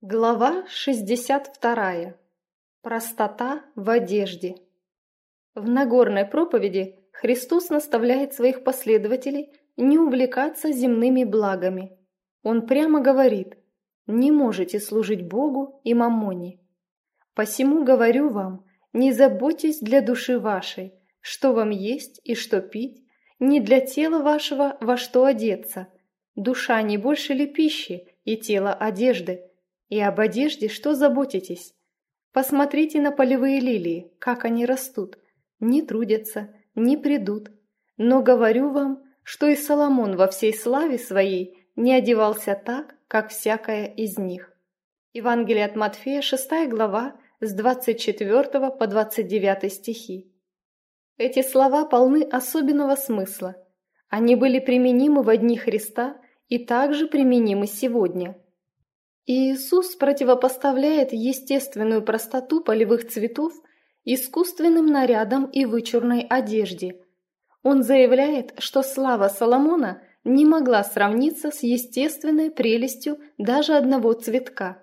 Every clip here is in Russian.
Глава 62. Простота в одежде. В Нагорной проповеди Христос наставляет своих последователей не увлекаться земными благами. Он прямо говорит: «Не можете служить Богу и маммоне. Посему говорю вам, не заботьтесь для души вашей, что вам есть и что пить, не для тела вашего, во что одеться. Душа не больше ли пищи, и тело одежды? И об одежде что заботитесь? Посмотрите на полевые лилии, как они растут, не трудятся, не прядут. Но говорю вам, что и Соломон во всей славе своей не одевался так, как всякая из них». Евангелие от Матфея, 6 глава, с 24 по 29 стихи. Эти слова полны особенного смысла. Они были применимы в дни Христа и также применимы сегодня. Иисус противопоставляет естественную простоту полевых цветов искусственным нарядам и вычурной одежде. Он заявляет, что слава Соломона не могла сравниться с естественной прелестью даже одного цветка.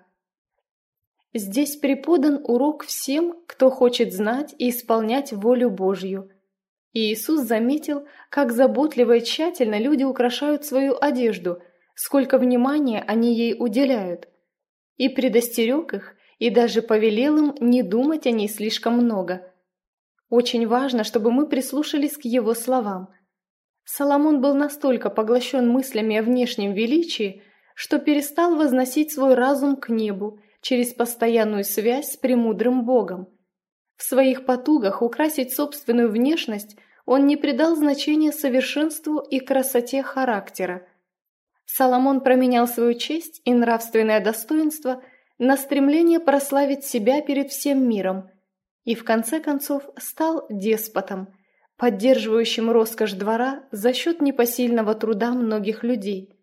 Здесь преподан урок всем, кто хочет знать и исполнять волю Божью. Иисус заметил, как заботливо и тщательно люди украшают свою одежду, сколько внимания они ей уделяют. И предостерег их, и даже повелел им не думать о ней слишком много. Очень важно, чтобы мы прислушались к его словам. Соломон был настолько поглощен мыслями о внешнем величии, что перестал возносить свой разум к небу через постоянную связь с премудрым Богом. В своих потугах украсить собственную внешность он не придал значения совершенству и красоте характера. Соломон променял свою честь и нравственное достоинство на стремление прославить себя перед всем миром и в конце концов стал деспотом, поддерживающим роскошь двора за счет непосильного труда многих людей.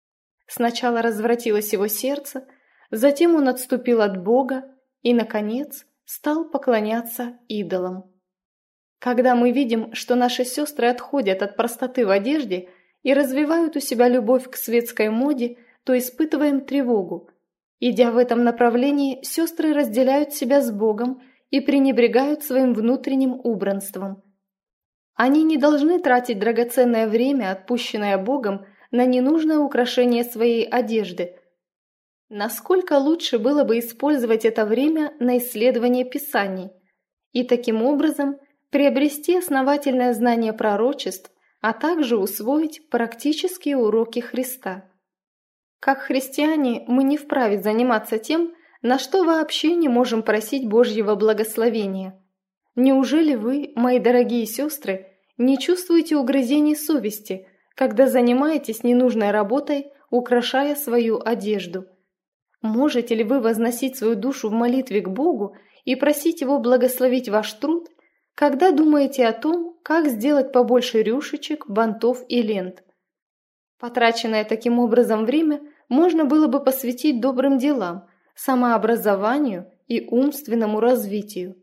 Сначала развратилось его сердце, затем он отступил от Бога и, наконец, стал поклоняться идолам. Когда мы видим, что наши сестры отходят от простоты в одежде и развивают у себя любовь к светской моде, то испытываем тревогу. Идя в этом направлении, сестры разделяют себя с Богом и пренебрегают своим внутренним убранством. Они не должны тратить драгоценное время, отпущенное Богом, на ненужное украшение своей одежды. Насколько лучше было бы использовать это время на исследование Писаний и таким образом приобрести основательное знание пророчеств, а также усвоить практические уроки Христа. Как христиане мы не вправе заниматься тем, на что вообще не можем просить Божьего благословения. Неужели вы, мои дорогие сестры, не чувствуете угрызений совести, когда занимаетесь ненужной работой, украшая свою одежду? Можете ли вы возносить свою душу в молитве к Богу и просить Его благословить ваш труд, когда думаете о том, как сделать побольше рюшечек, бантов и лент? Потраченное таким образом время можно было бы посвятить добрым делам, самообразованию и умственному развитию.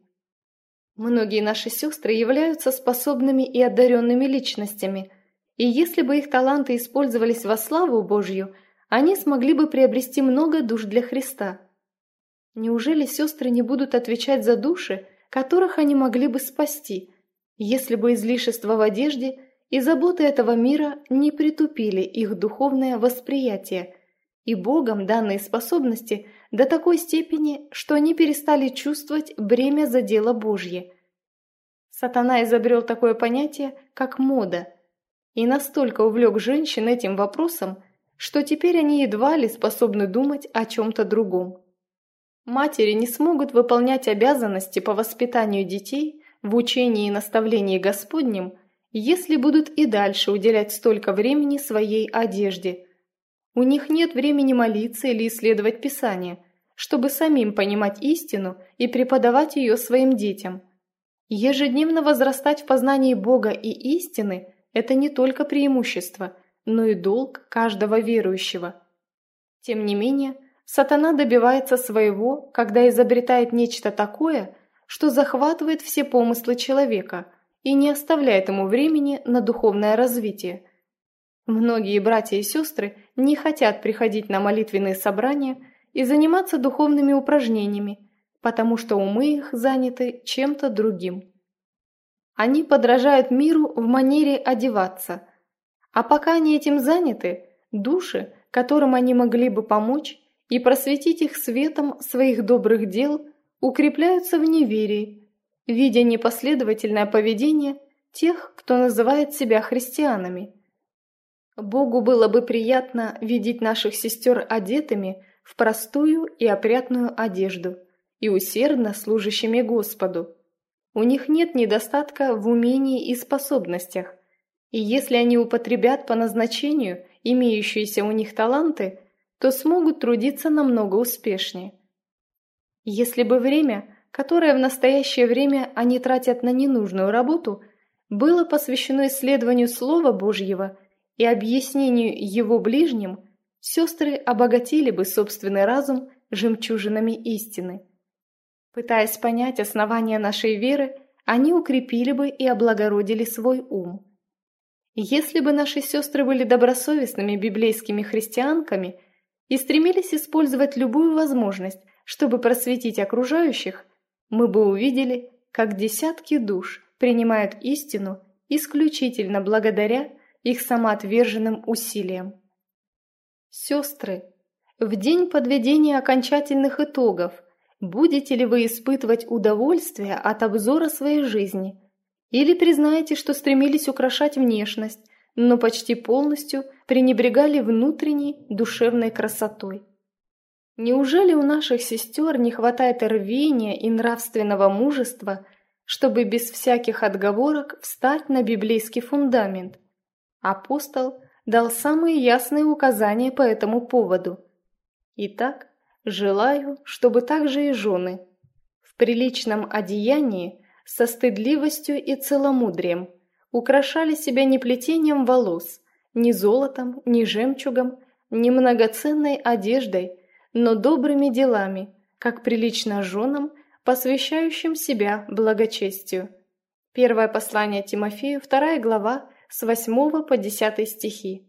Многие наши сестры являются способными и одаренными личностями, и если бы их таланты использовались во славу Божью, они смогли бы приобрести много душ для Христа. Неужели сестры не будут отвечать за души, которых они могли бы спасти, если бы излишество в одежде и заботы этого мира не притупили их духовное восприятие и Богом данные способности до такой степени, что они перестали чувствовать бремя за дело Божье? Сатана изобрел такое понятие, как мода, и настолько увлек женщин этим вопросом, что теперь они едва ли способны думать о чем-то другом. Матери не смогут выполнять обязанности по воспитанию детей в учении и наставлении Господнем, если будут и дальше уделять столько времени своей одежде. У них нет времени молиться или исследовать Писание, чтобы самим понимать истину и преподавать ее своим детям. Ежедневно возрастать в познании Бога и истины – это не только преимущество, но и долг каждого верующего. Тем не менее, сатана добивается своего, когда изобретает нечто такое, что захватывает все помыслы человека и не оставляет ему времени на духовное развитие. Многие братья и сестры не хотят приходить на молитвенные собрания и заниматься духовными упражнениями, потому что умы их заняты чем-то другим. Они подражают миру в манере одеваться, а пока они этим заняты, души, которым они могли бы помочь и просветить их светом своих добрых дел, укрепляются в неверии, видя непоследовательное поведение тех, кто называет себя христианами. Богу было бы приятно видеть наших сестер одетыми в простую и опрятную одежду и усердно служащими Господу. У них нет недостатка в умении и способностях, и если они употребят по назначению имеющиеся у них таланты, то смогут трудиться намного успешнее. Если бы время, которое в настоящее время они тратят на ненужную работу, было посвящено исследованию Слова Божьего и объяснению его ближним, сестры обогатили бы собственный разум жемчужинами истины. Пытаясь понять основания нашей веры, они укрепили бы и облагородили свой ум. Если бы наши сестры были добросовестными библейскими христианками и стремились использовать любую возможность, чтобы просветить окружающих, мы бы увидели, как десятки душ принимают истину исключительно благодаря их самоотверженным усилиям. Сестры, в день подведения окончательных итогов будете ли вы испытывать удовольствие от обзора своей жизни, или признаете, что стремились украшать внешность, но почти полностью пренебрегали внутренней душевной красотой? Неужели у наших сестер не хватает рвения и нравственного мужества, чтобы без всяких отговорок встать на библейский фундамент? Апостол дал самые ясные указания по этому поводу. Итак, желаю, чтобы также и жены в приличном одеянии со стыдливостью и целомудрием украшали себя не плетением волос, ни золотом, ни жемчугом, ни многоценной одеждой, но добрыми делами, как прилично женам, посвящающим себя благочестию. Первое послание Тимофею, 2 глава, с 8 по 10 стихи.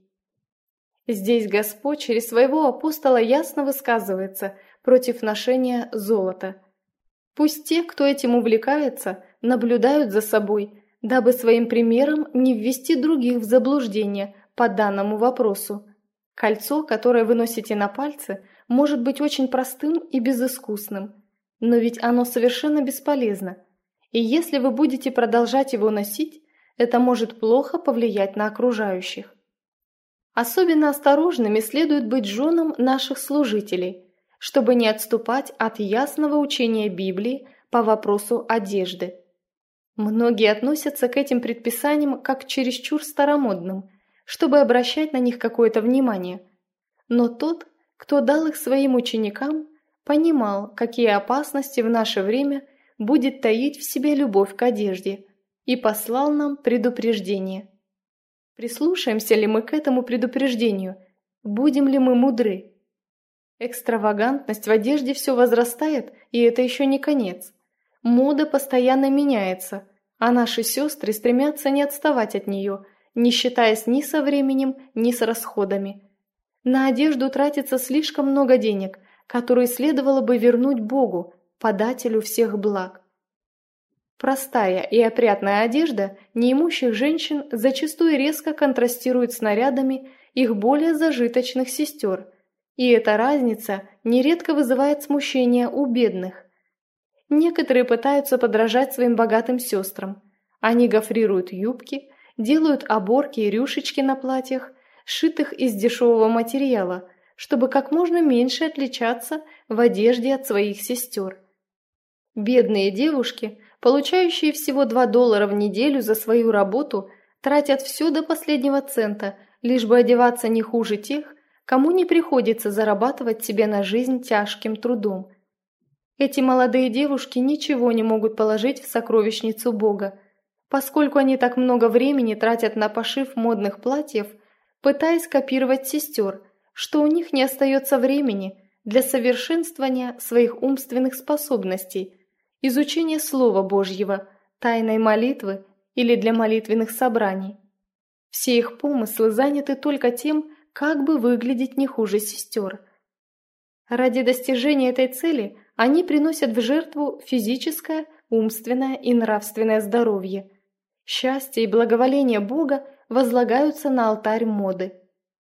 Здесь Господь через своего апостола ясно высказывается против ношения золота. Пусть те, кто этим увлекается, наблюдают за собой, дабы своим примером не ввести других в заблуждение по данному вопросу. Кольцо, которое вы носите на пальце, может быть очень простым и безыскусным, но ведь оно совершенно бесполезно, и если вы будете продолжать его носить, это может плохо повлиять на окружающих. Особенно осторожными следует быть женам наших служителей, чтобы не отступать от ясного учения Библии по вопросу одежды. Многие относятся к этим предписаниям как к чересчур старомодным, чтобы обращать на них какое-то внимание. Но тот, кто дал их своим ученикам, понимал, какие опасности в наше время будет таить в себе любовь к одежде, и послал нам предупреждение. Прислушаемся ли мы к этому предупреждению? Будем ли мы мудры? Экстравагантность в одежде все возрастает, и это еще не конец. Мода постоянно меняется, а наши сестры стремятся не отставать от нее, не считаясь ни со временем, ни с расходами. На одежду тратится слишком много денег, которые следовало бы вернуть Богу, подателю всех благ. Простая и опрятная одежда неимущих женщин зачастую резко контрастирует с нарядами их более зажиточных сестер, и эта разница нередко вызывает смущение у бедных. Некоторые пытаются подражать своим богатым сестрам. Они гофрируют юбки, делают оборки и рюшечки на платьях, сшитых из дешевого материала, чтобы как можно меньше отличаться в одежде от своих сестер. Бедные девушки, получающие всего $2 в неделю за свою работу, тратят все до последнего цента, лишь бы одеваться не хуже тех, кому не приходится зарабатывать себе на жизнь тяжким трудом. Эти молодые девушки ничего не могут положить в сокровищницу Бога, поскольку они так много времени тратят на пошив модных платьев, пытаясь копировать сестер, что у них не остается времени для совершенствования своих умственных способностей, изучения Слова Божьего, тайной молитвы или для молитвенных собраний. Все их помыслы заняты только тем, как бы выглядеть не хуже сестер. Ради достижения этой цели они приносят в жертву физическое, умственное и нравственное здоровье. Счастье и благоволение Бога возлагаются на алтарь моды.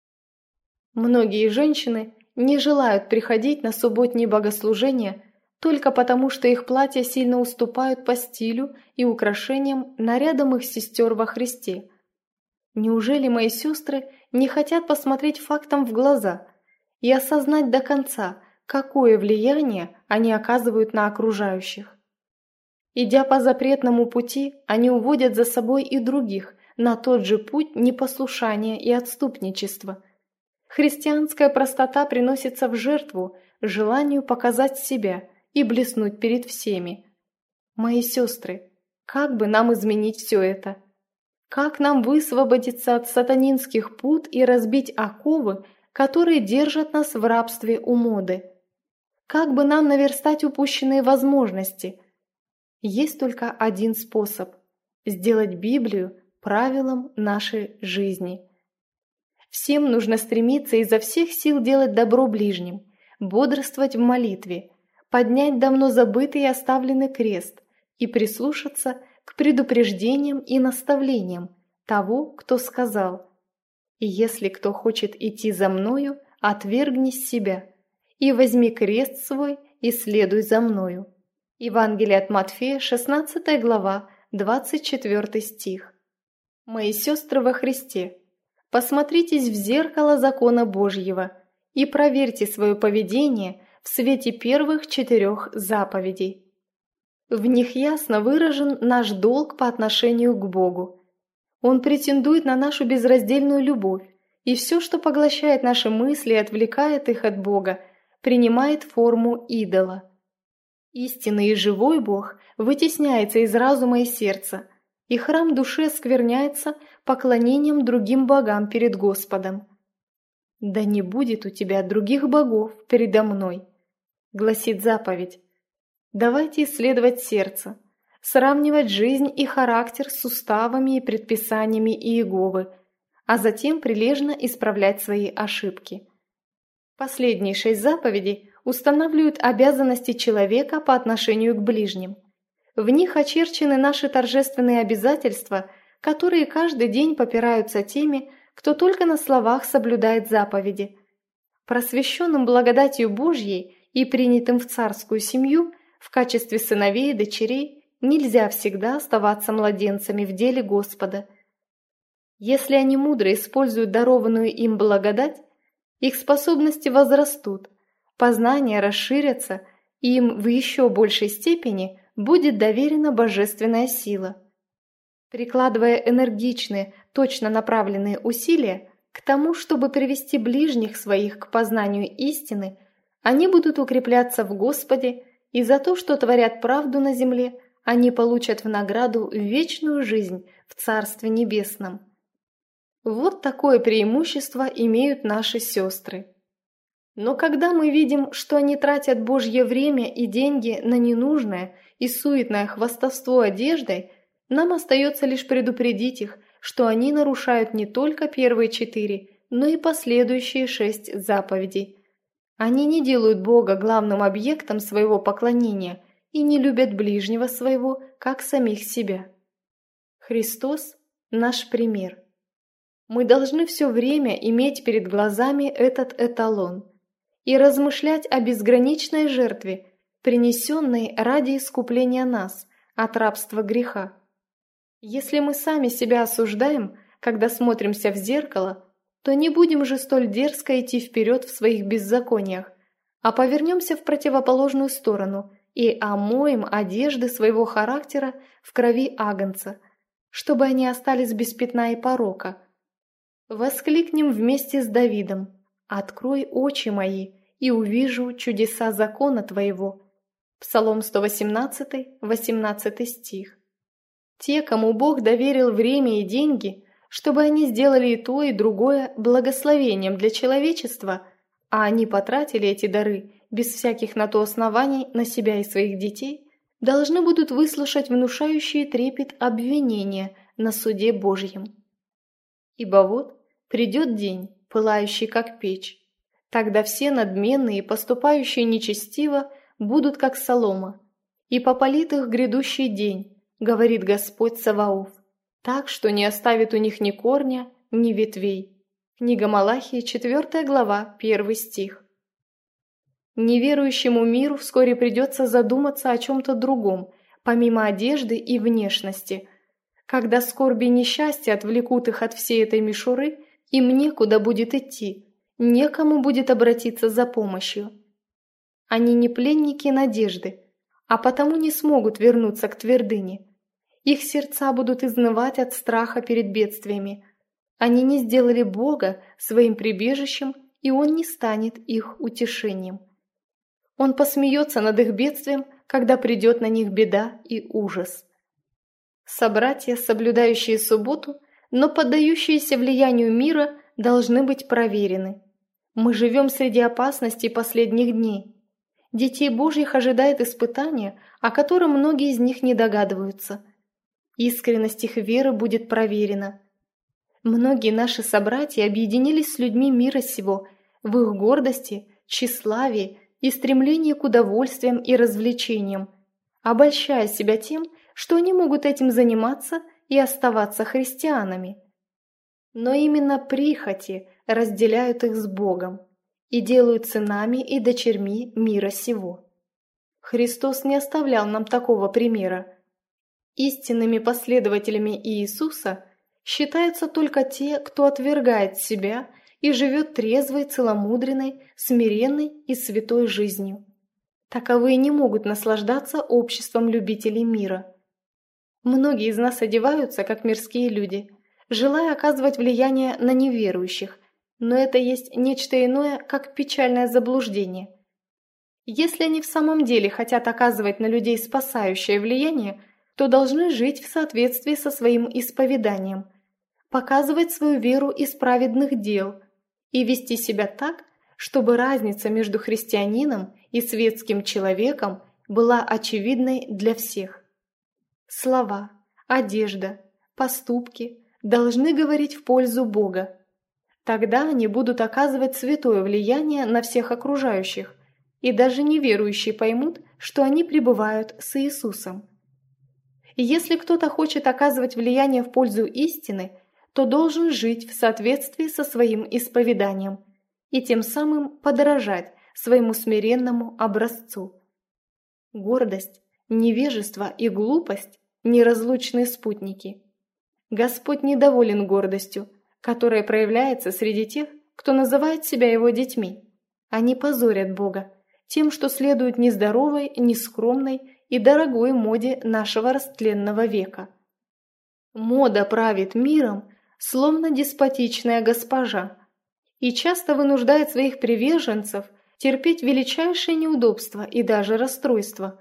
Многие женщины не желают приходить на субботние богослужения только потому, что их платья сильно уступают по стилю и украшениям нарядам их сестер во Христе. Неужели мои сестры не хотят посмотреть фактам в глаза и осознать до конца, какое влияние они оказывают на окружающих? Идя по запретному пути, они уводят за собой и других на тот же путь непослушания и отступничества. Христианская простота приносится в жертву желанию показать себя и блеснуть перед всеми. Мои сестры, как бы нам изменить все это? Как нам высвободиться от сатанинских пут и разбить оковы, которые держат нас в рабстве у моды? Как бы нам наверстать упущенные возможности? Есть только один способ – сделать Библию правилом нашей жизни. Всем нужно стремиться изо всех сил делать добро ближним, бодрствовать в молитве, поднять давно забытый и оставленный крест и прислушаться к предупреждениям и наставлениям того, кто сказал: «И если кто хочет идти за мною, отвергни себя, и возьми крест свой, и следуй за мною». Евангелие от Матфея, 16 глава, 24 стих. Мои сестры во Христе, посмотритесь в зеркало закона Божьего и проверьте свое поведение в свете первых 4 заповедей. В них ясно выражен наш долг по отношению к Богу. Он претендует на нашу безраздельную любовь, и все, что поглощает наши мысли и отвлекает их от Бога, принимает форму идола. Истинный и живой Бог вытесняется из разума и сердца, и храм души оскверняется поклонением другим богам перед Господом. «Да не будет у тебя других богов передо мной», гласит заповедь. Давайте исследовать сердце, сравнивать жизнь и характер с уставами и предписаниями Иеговы, а затем прилежно исправлять свои ошибки. Последние 6 заповедей устанавливают обязанности человека по отношению к ближним. В них очерчены наши торжественные обязательства, которые каждый день попираются теми, кто только на словах соблюдает заповеди. Просвещенным благодатью Божьей и принятым в царскую семью в качестве сыновей и дочерей нельзя всегда оставаться младенцами в деле Господа. Если они мудро используют дарованную им благодать, их способности возрастут, познания расширятся, и им в еще большей степени будет доверена божественная сила. Прикладывая энергичные, точно направленные усилия к тому, чтобы привести ближних своих к познанию истины, они будут укрепляться в Господе, и за то, что творят правду на земле, они получат в награду вечную жизнь в Царстве Небесном. Вот такое преимущество имеют наши сестры. Но когда мы видим, что они тратят Божье время и деньги на ненужное и суетное хвастовство одеждой, нам остается лишь предупредить их, что они нарушают не только первые 4, но и последующие 6 заповедей. Они не делают Бога главным объектом своего поклонения и не любят ближнего своего, как самих себя. Христос – наш пример. Мы должны все время иметь перед глазами этот эталон и размышлять о безграничной жертве, принесенной ради искупления нас от рабства греха. Если мы сами себя осуждаем, когда смотримся в зеркало, то не будем же столь дерзко идти вперед в своих беззакониях, а повернемся в противоположную сторону и омоем одежды своего характера в крови Агнца, чтобы они остались без пятна и порока. Воскликнем вместе с Давидом: «Открой очи мои, и увижу чудеса закона Твоего». Псалом 118, 18 стих. Те, кому Бог доверил время и деньги, чтобы они сделали и то, и другое благословением для человечества, а они потратили эти дары без всяких на то оснований на себя и своих детей, должны будут выслушать внушающие трепет обвинения на суде Божьем. Ибо вот придет день, пылающий как печь, Тогда все надменные, поступающие нечестиво, будут как солома, и попалит их грядущий день, говорит Господь Саваоф, так, что не оставит у них ни корня, ни ветвей. Книга Малахии, 4 глава, 1 стих. Неверующему миру вскоре придется задуматься о чем-то другом, помимо одежды и внешности. Когда скорби и несчастья отвлекут их от всей этой мишуры, им некуда будет идти, некому будет обратиться за помощью. Они не пленники надежды, а потому не смогут вернуться к твердыне. Их сердца будут изнывать от страха перед бедствиями. Они не сделали Бога своим прибежищем, и Он не станет их утешением. Он посмеется над их бедствием, когда придет на них беда и ужас. Собратья, соблюдающие субботу, но поддающиеся влиянию мира, должны быть проверены. Мы живем среди опасностей последних дней. Детей Божьих ожидает испытание, о котором многие из них не догадываются. Искренность их веры будет проверена. Многие наши собратья объединились с людьми мира сего в их гордости, тщеславии и стремлении к удовольствиям и развлечениям, обольщая себя тем, что они могут этим заниматься и оставаться христианами. Но именно прихоти разделяют их с Богом и делают сынами и дочерьми мира сего. Христос не оставлял нам такого примера. Истинными последователями Иисуса считаются только те, кто отвергает себя и живет трезвой, целомудренной, смиренной и святой жизнью. Таковые не могут наслаждаться обществом любителей мира. Многие из нас одеваются, как мирские люди, желая оказывать влияние на неверующих, но это есть нечто иное, как печальное заблуждение. Если они в самом деле хотят оказывать на людей спасающее влияние, то должны жить в соответствии со своим исповеданием, показывать свою веру из праведных дел и вести себя так, чтобы разница между христианином и светским человеком была очевидной для всех. Слова, одежда, поступки должны говорить в пользу Бога. Тогда они будут оказывать святое влияние на всех окружающих, и даже неверующие поймут, что они пребывают с Иисусом. И если кто-то хочет оказывать влияние в пользу истины, то должен жить в соответствии со своим исповеданием и тем самым подражать своему смиренному образцу. Гордость, невежество и глупость – неразлучные спутники. Господь недоволен гордостью, которая проявляется среди тех, кто называет себя его детьми. Они позорят Бога тем, что следуют нездоровой, нескромной и дорогой моде нашего растленного века. Мода правит миром, словно деспотичная госпожа, и часто вынуждает своих приверженцев терпеть величайшие неудобства и даже расстройства.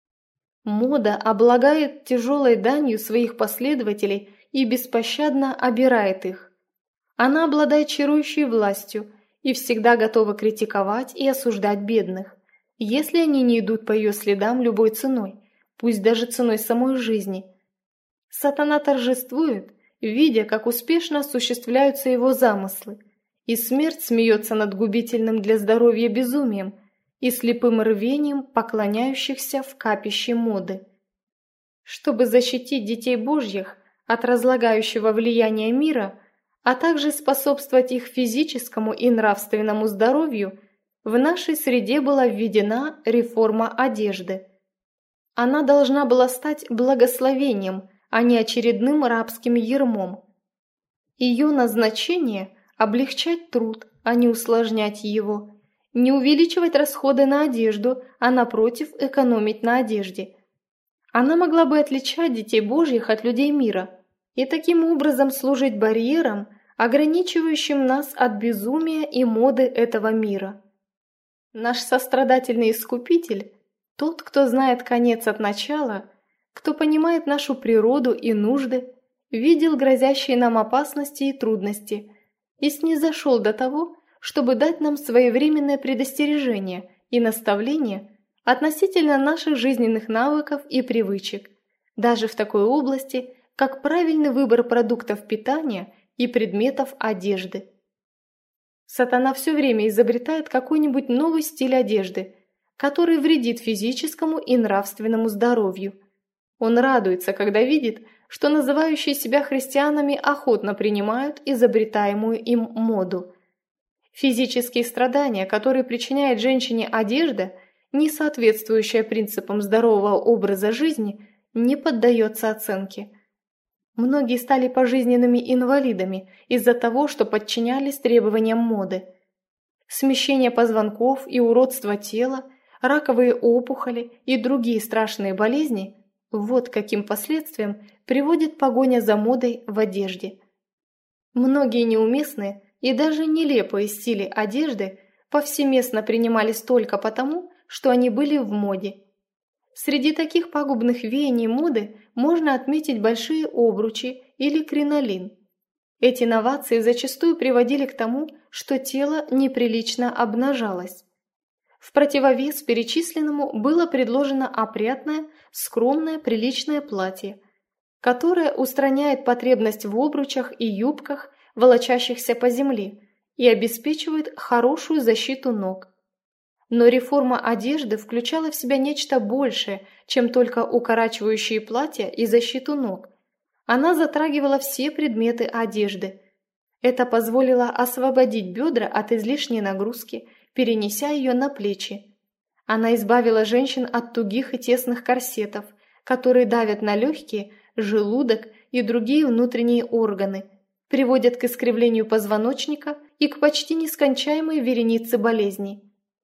Мода облагает тяжелой данью своих последователей и беспощадно обирает их. Она обладает чарующей властью и всегда готова критиковать и осуждать бедных, если они не идут по ее следам любой ценой, пусть даже ценой самой жизни. Сатана торжествует, видя, как успешно осуществляются его замыслы, и смерть смеется над губительным для здоровья безумием и слепым рвением поклоняющихся в капище моды. Чтобы защитить детей Божьих от разлагающего влияния мира, а также способствовать их физическому и нравственному здоровью, в нашей среде была введена реформа одежды. Она должна была стать благословением, а не очередным рабским ярмом. Ее назначение – облегчать труд, а не усложнять его, не увеличивать расходы на одежду, а напротив экономить на одежде. Она могла бы отличать детей Божьих от людей мира и таким образом служить барьером, ограничивающим нас от безумия и моды этого мира. Наш сострадательный Искупитель – тот, кто знает конец от начала, кто понимает нашу природу и нужды, видел грозящие нам опасности и трудности и снизошел до того, чтобы дать нам своевременное предостережение и наставление относительно наших жизненных навыков и привычек, даже в такой области, как правильный выбор продуктов питания и предметов одежды. Сатана все время изобретает какой-нибудь новый стиль одежды, который вредит физическому и нравственному здоровью. Он радуется, когда видит, что называющие себя христианами охотно принимают изобретаемую им моду. Физические страдания, которые причиняет женщине одежда, не соответствующая принципам здорового образа жизни, не поддается оценке. Многие стали пожизненными инвалидами из-за того, что подчинялись требованиям моды. Смещение позвонков и уродство тела, раковые опухоли и другие страшные болезни – вот каким последствиям приводит погоня за модой в одежде. Многие неуместные и даже нелепые стили одежды повсеместно принимались только потому, что они были в моде. Среди таких пагубных веяний моды можно отметить большие обручи или кринолин. Эти новации зачастую приводили к тому, что тело неприлично обнажалось. В противовес перечисленному было предложено опрятное, скромное, приличное платье, которое устраняет потребность в обручах и юбках, волочащихся по земле, и обеспечивает хорошую защиту ног. Но реформа одежды включала в себя нечто большее, чем только укорачивающие платья и защиту ног. Она затрагивала все предметы одежды. Это позволило освободить бедра от излишней нагрузки, перенеся ее на плечи. Она избавила женщин от тугих и тесных корсетов, которые давят на легкие, желудок и другие внутренние органы, приводят к искривлению позвоночника и к почти нескончаемой веренице болезней.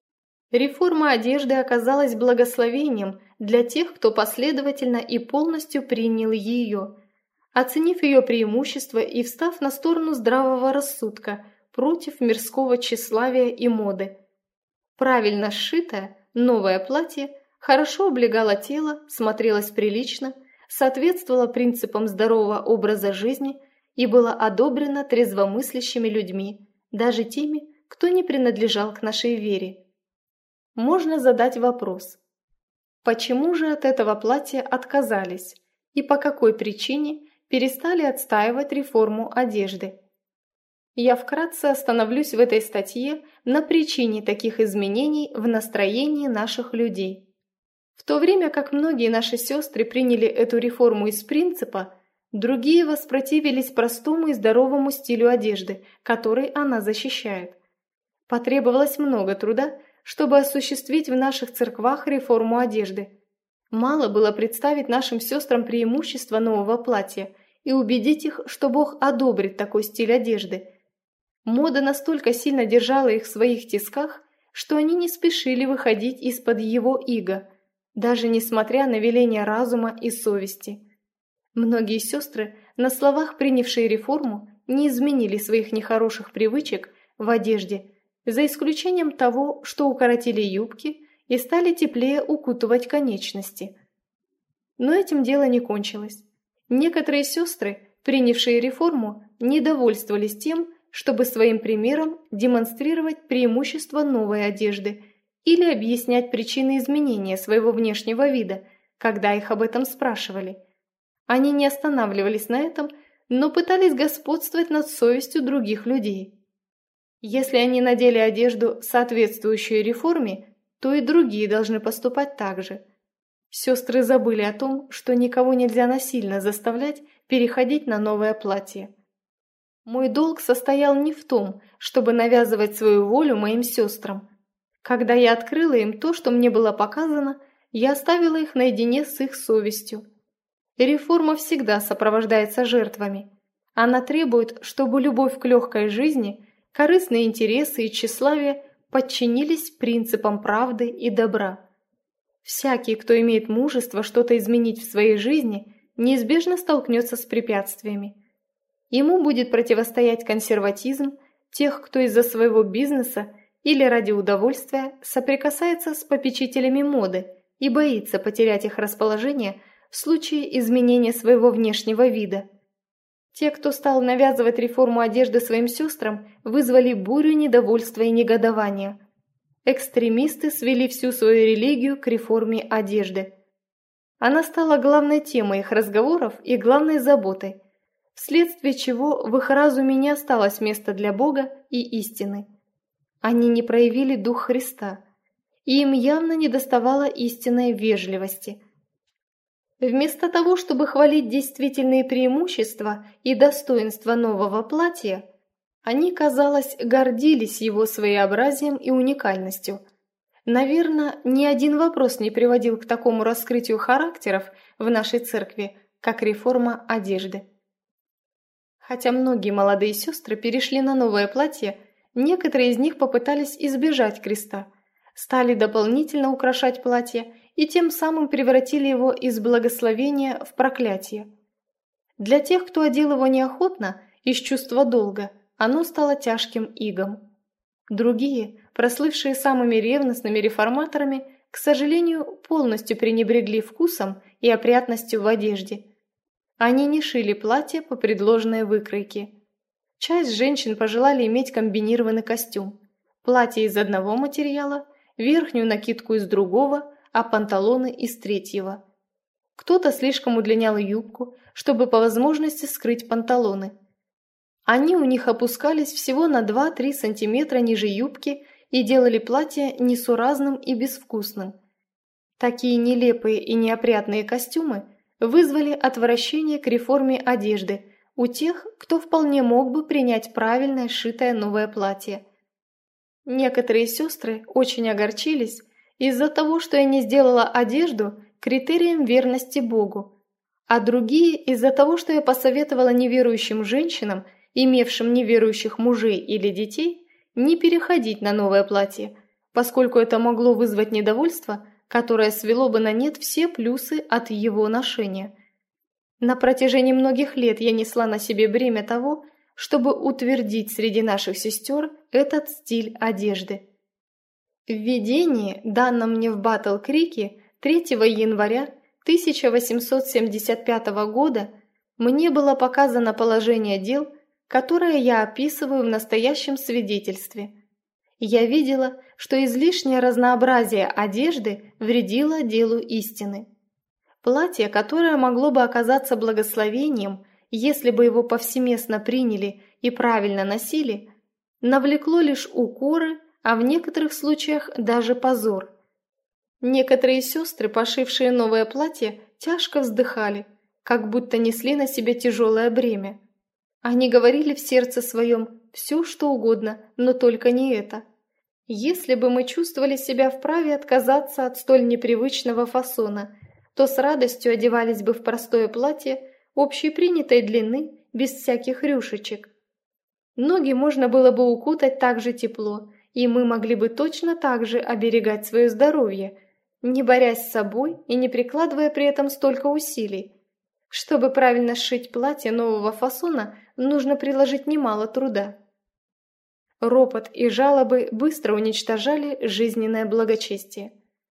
Реформа одежды оказалась благословением для тех, кто последовательно и полностью принял ее, оценив ее преимущества и встав на сторону здравого рассудка против мирского тщеславия и моды. Правильно сшитое, новое платье хорошо облегало тело, смотрелось прилично, соответствовало принципам здорового образа жизни и было одобрено трезвомыслящими людьми, даже теми, кто не принадлежал к нашей вере. Можно задать вопрос: почему же от этого платья отказались и по какой причине перестали отстаивать реформу одежды? Я вкратце остановлюсь в этой статье на причине таких изменений в настроении наших людей. В то время как многие наши сестры приняли эту реформу из принципа, другие воспротивились простому и здоровому стилю одежды, который она защищает. Потребовалось много труда, чтобы осуществить в наших церквах реформу одежды. Мало было представить нашим сестрам преимущества нового платья и убедить их, что Бог одобрит такой стиль одежды. Мода настолько сильно держала их в своих тисках, что они не спешили выходить из-под его ига, даже несмотря на веления разума и совести. Многие сестры, на словах принявшие реформу, не изменили своих нехороших привычек в одежде, за исключением того, что укоротили юбки и стали теплее укутывать конечности. Но этим дело не кончилось. Некоторые сестры, принявшие реформу, не довольствовались тем, чтобы своим примером демонстрировать преимущества новой одежды или объяснять причины изменения своего внешнего вида, когда их об этом спрашивали. Они не останавливались на этом, но пытались господствовать над совестью других людей. Если они надели одежду, соответствующую реформе, то и другие должны поступать так же. Сестры забыли о том, что никого нельзя насильно заставлять переходить на новое платье. Мой долг состоял не в том, чтобы навязывать свою волю моим сестрам. Когда я открыла им то, что мне было показано, я оставила их наедине с их совестью. Реформа всегда сопровождается жертвами. Она требует, чтобы любовь к легкой жизни, корыстные интересы и тщеславие подчинились принципам правды и добра. Всякий, кто имеет мужество что-то изменить в своей жизни, неизбежно столкнется с препятствиями. Ему будет противостоять консерватизм тех, кто из-за своего бизнеса или ради удовольствия соприкасается с попечителями моды и боится потерять их расположение в случае изменения своего внешнего вида. Те, кто стал навязывать реформу одежды своим сестрам, вызвали бурю недовольства и негодования. Экстремисты свели всю свою религию к реформе одежды. Она стала главной темой их разговоров и главной заботой, вследствие чего в их разуме не осталось места для Бога и истины. Они не проявили дух Христа, и им явно недоставало истинной вежливости. Вместо того, чтобы хвалить действительные преимущества и достоинства нового платья, они, казалось, гордились его своеобразием и уникальностью. Наверное, ни один вопрос не приводил к такому раскрытию характеров в нашей церкви, как реформа одежды. Хотя многие молодые сестры перешли на новое платье, некоторые из них попытались избежать креста, стали дополнительно украшать платье и тем самым превратили его из благословения в проклятие. Для тех, кто одел его неохотно, из чувства долга, оно стало тяжким игом. Другие, прослывшие самыми ревностными реформаторами, к сожалению, полностью пренебрегли вкусом и опрятностью в одежде. Они не шили платья по предложенной выкройке. Часть женщин пожелали иметь комбинированный костюм. Платье из одного материала, верхнюю накидку из другого, а панталоны из третьего. Кто-то слишком удлинял юбку, чтобы по возможности скрыть панталоны. Они у них опускались всего на 2-3 сантиметра ниже юбки и делали платье несуразным и безвкусным. Такие нелепые и неопрятные костюмы вызвали отвращение к реформе одежды у тех, кто вполне мог бы принять правильное сшитое новое платье. Некоторые сестры очень огорчились из-за того, что я не сделала одежду критерием верности Богу, а другие из-за того, что я посоветовала неверующим женщинам, имевшим неверующих мужей или детей, не переходить на новое платье, поскольку это могло вызвать недовольство, которое свело бы на нет все плюсы от его ношения. На протяжении многих лет я несла на себе бремя того, чтобы утвердить среди наших сестер этот стиль одежды. В видении, данном мне в Батл-Крике 3 января 1875 года, мне было показано положение дел, которое я описываю в настоящем свидетельстве. Я видела, что излишнее разнообразие одежды вредило делу истины. Платье, которое могло бы оказаться благословением, если бы его повсеместно приняли и правильно носили, навлекло лишь укоры, а в некоторых случаях даже позор. Некоторые сестры, пошившие новое платье, тяжко вздыхали, как будто несли на себе тяжелое бремя. Они говорили в сердце своем все, что угодно, но только не это. Если бы мы чувствовали себя вправе отказаться от столь непривычного фасона, то с радостью одевались бы в простое платье общепринятой длины, без всяких рюшечек. Ноги можно было бы укутать так же тепло, и мы могли бы точно так же оберегать свое здоровье, не борясь с собой и не прикладывая при этом столько усилий. Чтобы правильно сшить платье нового фасона, нужно приложить немало труда. Ропот и жалобы быстро уничтожали жизненное благочестие.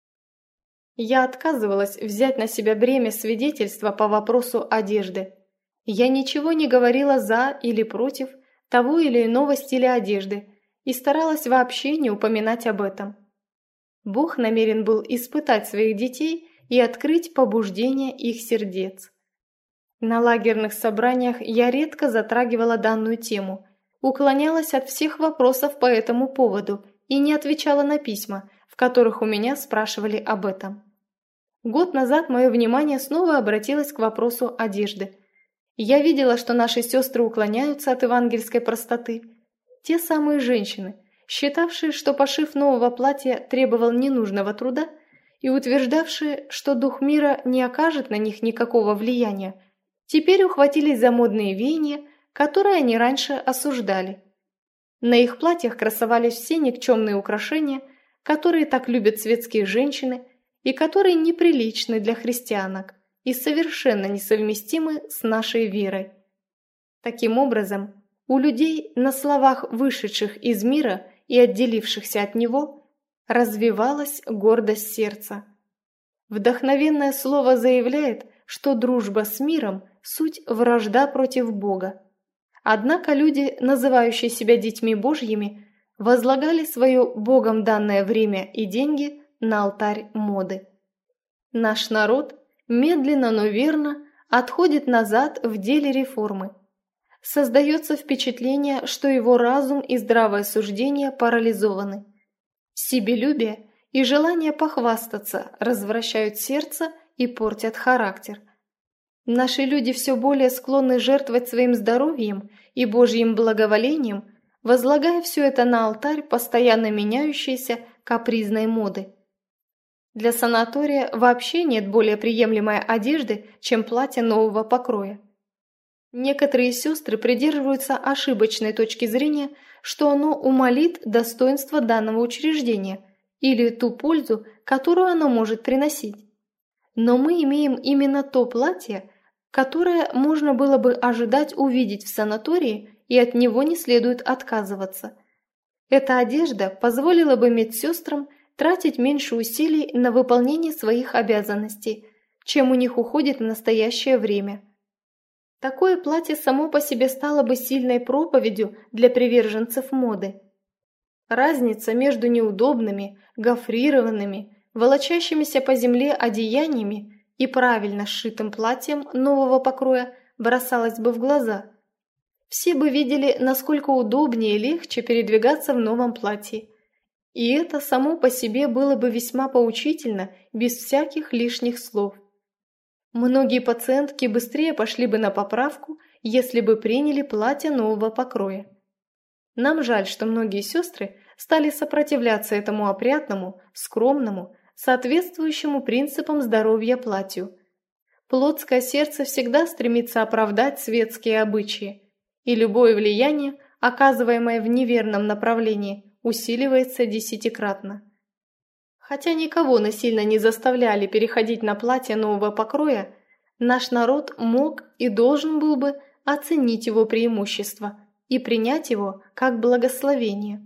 Я отказывалась взять на себя бремя свидетельства по вопросу одежды. Я ничего не говорила за или против того или иного стиля одежды и старалась вообще не упоминать об этом. Бог намерен был испытать своих детей и открыть побуждения их сердец. На лагерных собраниях я редко затрагивала данную тему, уклонялась от всех вопросов по этому поводу и не отвечала на письма, в которых у меня спрашивали об этом. Год назад мое внимание снова обратилось к вопросу одежды. Я видела, что наши сестры уклоняются от евангельской простоты. Те самые женщины, считавшие, что пошив нового платья требовал ненужного труда, и утверждавшие, что дух мира не окажет на них никакого влияния, теперь ухватились за модные веяния, которые они раньше осуждали. На их платьях красовались все никчемные украшения, которые так любят светские женщины и которые неприличны для христианок и совершенно несовместимы с нашей верой. Таким образом, у людей, на словах вышедших из мира и отделившихся от него, развивалась гордость сердца. Вдохновенное слово заявляет, что дружба с миром – суть вражда против Бога. Однако люди, называющие себя детьми Божьими, возлагали свое Богом данное время и деньги на алтарь моды. Наш народ медленно, но верно отходит назад в деле реформы. создается впечатление, что его разум и здравое суждение парализованы. Себелюбие и желание похвастаться развращают сердце и портят характер. Наши люди все более склонны жертвовать своим здоровьем и Божьим благоволением, возлагая все это на алтарь постоянно меняющейся капризной моды. Для санатория вообще нет более приемлемой одежды, чем платье нового покроя. Некоторые сестры придерживаются ошибочной точки зрения, что оно умалит достоинство данного учреждения или ту пользу, которую оно может приносить. Но мы имеем именно то платье, которое можно было бы ожидать увидеть в санатории, и от него не следует отказываться. Эта одежда позволила бы медсестрам тратить меньше усилий на выполнение своих обязанностей, чем у них уходит в настоящее время. Такое платье само по себе стало бы сильной проповедью для приверженцев моды. Разница между неудобными, гофрированными, волочащимися по земле одеяниями и правильно сшитым платьем нового покроя бросалась бы в глаза. Все бы видели, насколько удобнее и легче передвигаться в новом платье. И это само по себе было бы весьма поучительно, без всяких лишних слов. Многие пациентки быстрее пошли бы на поправку, если бы приняли платье нового покроя. Нам жаль, что многие сестры стали сопротивляться этому опрятному, скромному, соответствующему принципам здоровья платью. Плотское сердце всегда стремится оправдать светские обычаи, и любое влияние, оказываемое в неверном направлении, усиливается десятикратно. Хотя никого насильно не заставляли переходить на платье нового покроя, наш народ мог и должен был бы оценить его преимущества и принять его как благословение.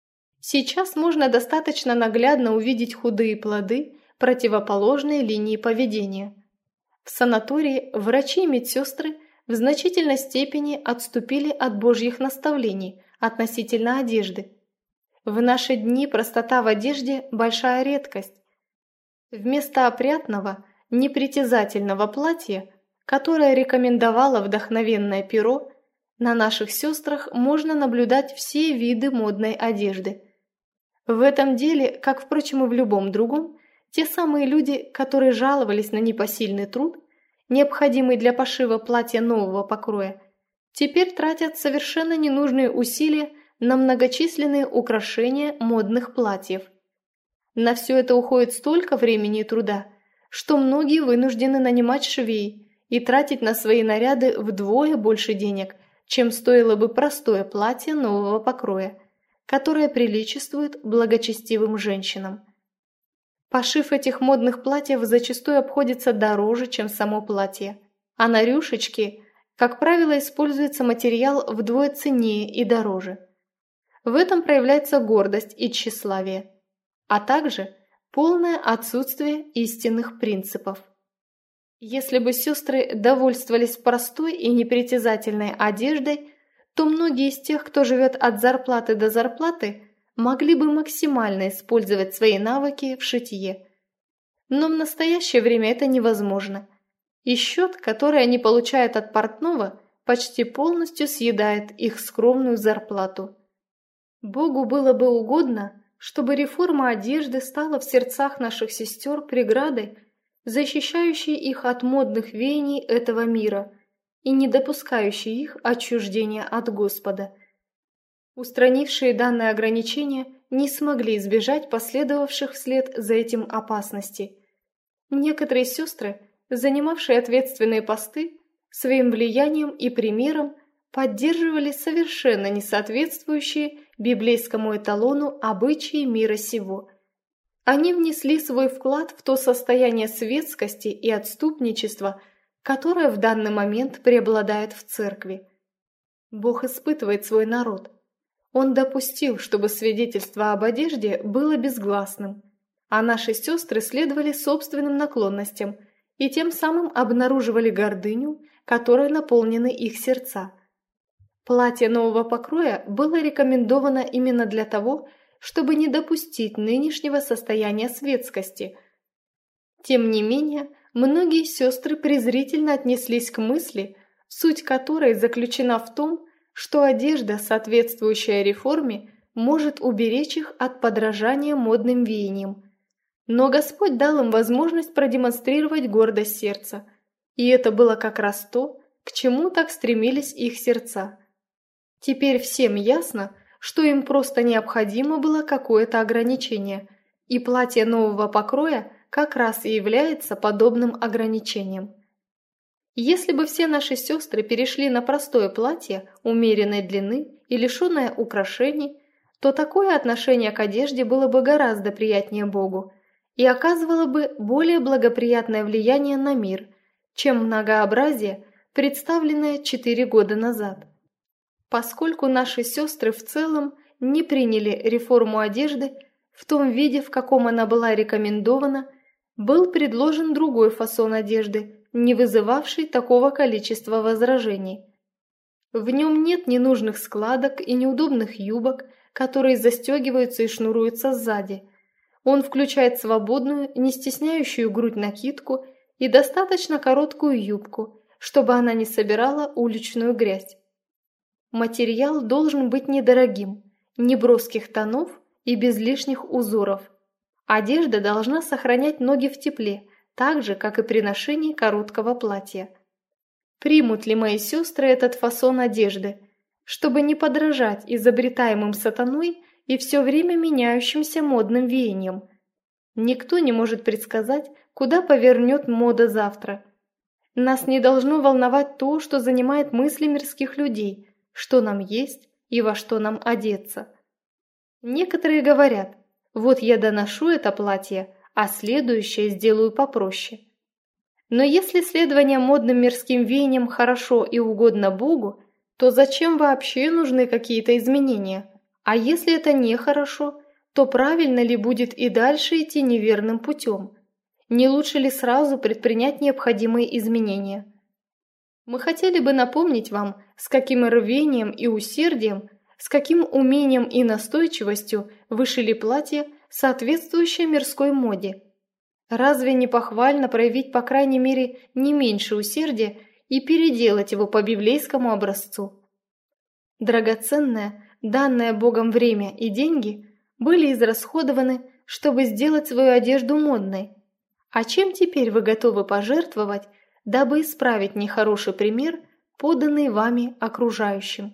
Сейчас можно достаточно наглядно увидеть худые плоды противоположной линии поведения. В санатории врачи и медсестры в значительной степени отступили от Божьих наставлений относительно одежды. В наши дни простота в одежде – большая редкость. Вместо опрятного, непритязательного платья, которое рекомендовало вдохновенное перо, на наших сестрах можно наблюдать все виды модной одежды. В этом деле, как, впрочем, и в любом другом, те самые люди, которые жаловались на непосильный труд, необходимый для пошива платья нового покроя, теперь тратят совершенно ненужные усилия на многочисленные украшения модных платьев. На все это уходит столько времени и труда, что многие вынуждены нанимать швей и тратить на свои наряды вдвое больше денег, чем стоило бы простое платье нового покроя, которое приличествует благочестивым женщинам. Пошив этих модных платьев зачастую обходится дороже, чем само платье, а на рюшечки, как правило, используется материал вдвое ценнее и дороже. В этом проявляется гордость и тщеславие, а также полное отсутствие истинных принципов. Если бы сестры довольствовались простой и непритязательной одеждой, то многие из тех, кто живет от зарплаты до зарплаты, могли бы максимально использовать свои навыки в шитье. Но в настоящее время это невозможно, и счет, который они получают от портного, почти полностью съедает их скромную зарплату. Богу было бы угодно, чтобы реформа одежды стала в сердцах наших сестер преградой, защищающей их от модных веяний этого мира и не допускающей их отчуждения от Господа. Устранившие данное ограничение не смогли избежать последовавших вслед за этим опасностей. Некоторые сестры, занимавшие ответственные посты, своим влиянием и примером поддерживали совершенно несоответствующие библейскому эталону обычаи мира сего. Они внесли свой вклад в то состояние светскости и отступничества, которое в данный момент преобладает в церкви. Бог испытывает свой народ. Он допустил, чтобы свидетельство об одежде было безгласным, а наши сестры следовали собственным наклонностям и тем самым обнаруживали гордыню, которой наполнены их сердца. Платье нового покроя было рекомендовано именно для того, чтобы не допустить нынешнего состояния светскости. Тем не менее, многие сестры презрительно отнеслись к мысли, суть которой заключена в том, что одежда, соответствующая реформе, может уберечь их от подражания модным веяниям. Но Господь дал им возможность продемонстрировать гордость сердца, и это было как раз то, к чему так стремились их сердца. Теперь всем ясно, что им просто необходимо было какое-то ограничение, и платье нового покроя как раз и является подобным ограничением. Если бы все наши сестры перешли на простое платье умеренной длины и лишенное украшений, то такое отношение к одежде было бы гораздо приятнее Богу и оказывало бы более благоприятное влияние на мир, чем многообразие, представленное 4 года назад. Поскольку наши сестры в целом не приняли реформу одежды в том виде, в каком она была рекомендована, был предложен другой фасон одежды, не вызывавший такого количества возражений. В нем нет ненужных складок и неудобных юбок, которые застегиваются и шнуруются сзади. Он включает свободную, не стесняющую грудь накидку и достаточно короткую юбку, чтобы она не собирала уличную грязь. Материал должен быть недорогим, не броских тонов и без лишних узоров. Одежда должна сохранять ноги в тепле, так же, как и при ношении короткого платья. Примут ли мои сестры этот фасон одежды, чтобы не подражать изобретаемым сатаной и все время меняющимся модным веяниям? Никто не может предсказать, куда повернет мода завтра. Нас не должно волновать то, что занимает мысли мирских людей, что нам есть и во что нам одеться. Некоторые говорят: вот я доношу это платье, а следующее сделаю попроще. Но если следование модным мирским веяниям хорошо и угодно Богу, то зачем вообще нужны какие-то изменения? А если это нехорошо, то правильно ли будет и дальше идти неверным путем? Не лучше ли сразу предпринять необходимые изменения? Мы хотели бы напомнить вам, с каким рвением и усердием, с каким умением и настойчивостью вы шили платье, соответствующее мирской моде. Разве не похвально проявить, по крайней мере, не меньше усердия и переделать его по библейскому образцу? Драгоценное, данное Богом время и деньги были израсходованы, чтобы сделать свою одежду модной. А чем теперь вы готовы пожертвовать, дабы исправить нехороший пример, поданный вами окружающим?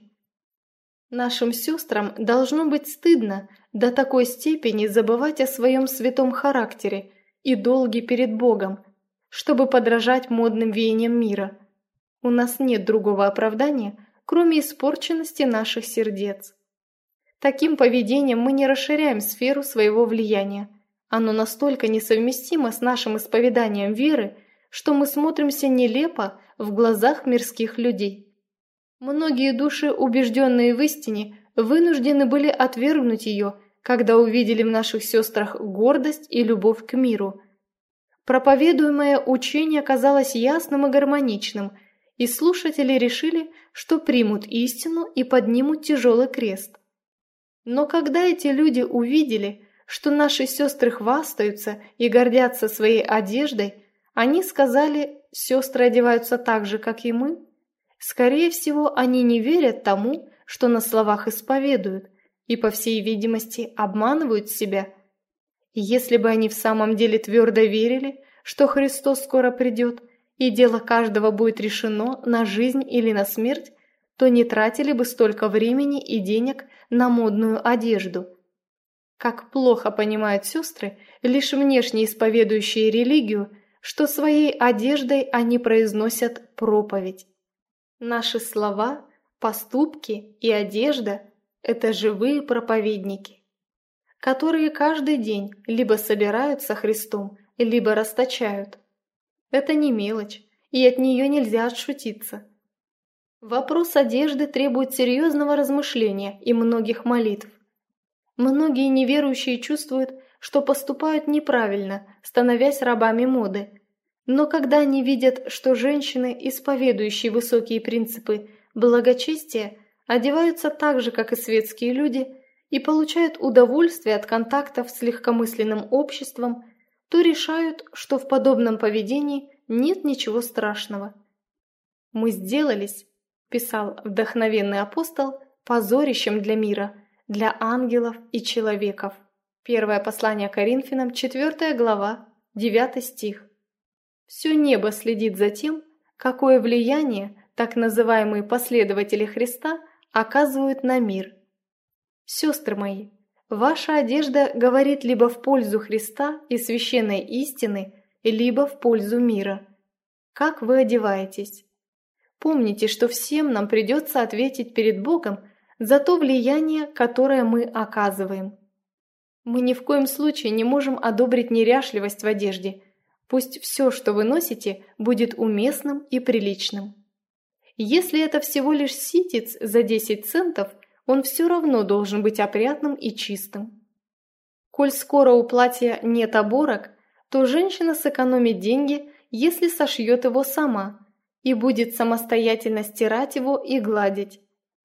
Нашим сестрам должно быть стыдно до такой степени забывать о своем святом характере и долге перед Богом, чтобы подражать модным веяниям мира. У нас нет другого оправдания, кроме испорченности наших сердец. Таким поведением мы не расширяем сферу своего влияния. Оно настолько несовместимо с нашим исповеданием веры, что мы смотримся нелепо в глазах мирских людей. Многие души, убежденные в истине, вынуждены были отвергнуть ее, когда увидели в наших сестрах гордость и любовь к миру. Проповедуемое учение казалось ясным и гармоничным, и слушатели решили, что примут истину и поднимут тяжелый крест. Но когда эти люди увидели, что наши сестры хвастаются и гордятся своей одеждой, они сказали: «Сестры одеваются так же, как и мы». Скорее всего, они не верят тому, что на словах исповедуют, и, по всей видимости, обманывают себя. Если бы они в самом деле твердо верили, что Христос скоро придет, и дело каждого будет решено на жизнь или на смерть, то не тратили бы столько времени и денег на модную одежду. Как плохо понимают сестры, лишь внешне исповедующие религию, что своей одеждой они произносят проповедь. Наши слова, поступки и одежда – это живые проповедники, которые каждый день либо собирают со Христом, либо расточают. Это не мелочь, и от нее нельзя отшутиться. Вопрос одежды требует серьезного размышления и многих молитв. Многие неверующие чувствуют, что поступают неправильно, становясь рабами моды. Но когда они видят, что женщины, исповедующие высокие принципы благочестия, одеваются так же, как и светские люди, и получают удовольствие от контактов с легкомысленным обществом, то решают, что в подобном поведении нет ничего страшного. «Мы сделались», – писал вдохновенный апостол, – «позорищем для мира, для ангелов и человеков». Первое послание Коринфянам, 4 глава, 9 стих. Все небо следит за тем, какое влияние так называемые последователи Христа оказывают на мир. Сестры мои, ваша одежда говорит либо в пользу Христа и священной истины, либо в пользу мира. Как вы одеваетесь? Помните, что всем нам придется ответить перед Богом за то влияние, которое мы оказываем. Мы ни в коем случае не можем одобрить неряшливость в одежде. Пусть все, что вы носите, будет уместным и приличным. Если это всего лишь ситец за 10 центов, он все равно должен быть опрятным и чистым. Коль скоро у платья нет оборок, то женщина сэкономит деньги, если сошьет его сама, и будет самостоятельно стирать его и гладить.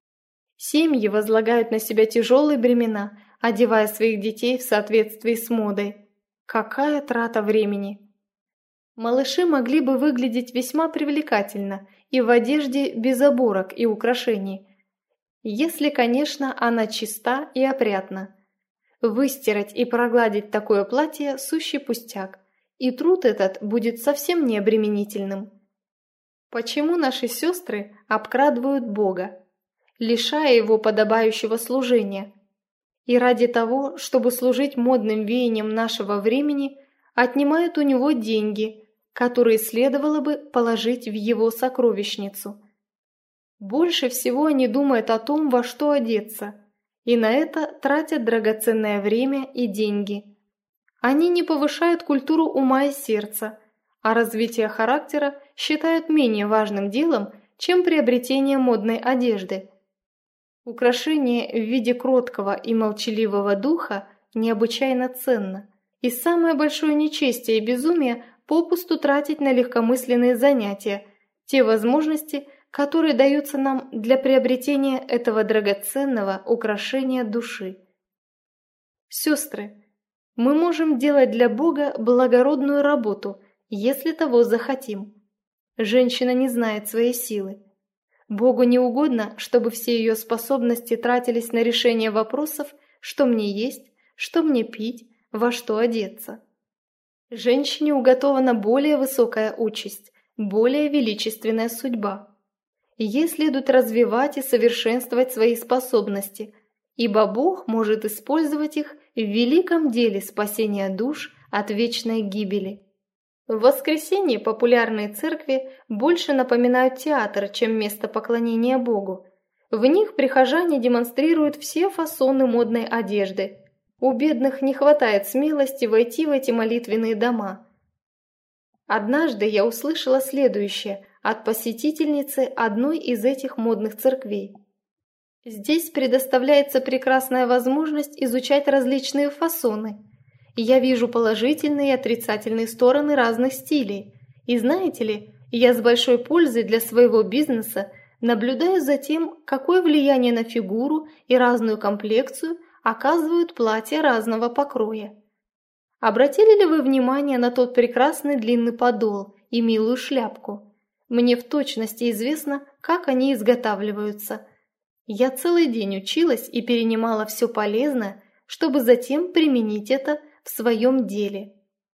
Семьи возлагают на себя тяжелые бремена, одевая своих детей в соответствии с модой. Какая трата времени! Малыши могли бы выглядеть весьма привлекательно и в одежде без оборок и украшений, если, конечно, она чиста и опрятна. Выстирать и прогладить такое платье – сущий пустяк, и труд этот будет совсем необременительным. Почему наши сестры обкрадывают Бога, лишая Его подобающего служения, и ради того, чтобы служить модным веяниям нашего времени, отнимают у Него деньги, которые следовало бы положить в Его сокровищницу? Больше всего они думают о том, во что одеться, и на это тратят драгоценное время и деньги. Они не повышают культуру ума и сердца, а развитие характера считают менее важным делом, чем приобретение модной одежды. Украшение в виде кроткого и молчаливого духа необычайно ценно, и самое большое нечестие и безумие попусту тратить на легкомысленные занятия те возможности, которые даются нам для приобретения этого драгоценного украшения души. Сестры, мы можем делать для Бога благородную работу, если того захотим. Женщина не знает своей силы. Богу не угодно, чтобы все ее способности тратились на решение вопросов, что мне есть, что мне пить, во что одеться. Женщине уготована более высокая участь, более величественная судьба. Ей следует развивать и совершенствовать свои способности, ибо Бог может использовать их в великом деле спасения душ от вечной гибели. В воскресенье популярные церкви больше напоминают театр, чем место поклонения Богу. В них прихожане демонстрируют все фасоны модной одежды. У бедных не хватает смелости войти в эти молитвенные дома. Однажды я услышала следующее от посетительницы одной из этих модных церквей. Здесь предоставляется прекрасная возможность изучать различные фасоны. Я вижу положительные и отрицательные стороны разных стилей. И знаете ли, я с большой пользой для своего бизнеса наблюдаю за тем, какое влияние на фигуру и разную комплекцию оказывают платья разного покроя. Обратили ли вы внимание на тот прекрасный длинный подол и милую шляпку? Мне в точности известно, как они изготавливаются. Я целый день училась и перенимала все полезное, чтобы затем применить это в своем деле.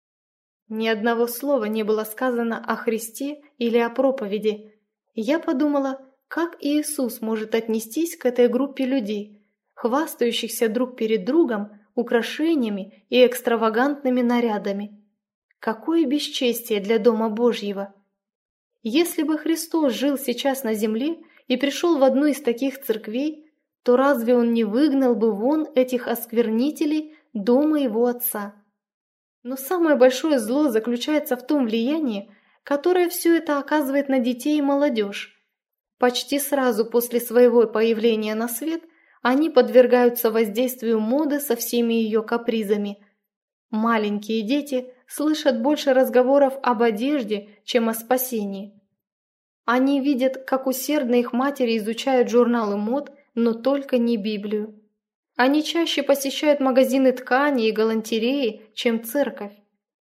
Ни одного слова не было сказано о Христе или о проповеди. Я подумала, как Иисус может отнестись к этой группе людей, хвастающихся друг перед другом украшениями и экстравагантными нарядами. Какое бесчестие для Дома Божьего! Если бы Христос жил сейчас на земле и пришел в одну из таких церквей, то разве Он не выгнал бы вон этих осквернителей дома Его Отца? Но самое большое зло заключается в том влиянии, которое все это оказывает на детей и молодежь. Почти сразу после своего появления на свет они подвергаются воздействию моды со всеми ее капризами. Маленькие дети слышат больше разговоров об одежде, чем о спасении. Они видят, как усердно их матери изучают журналы мод, но только не Библию. Они чаще посещают магазины ткани и галантереи, чем церковь.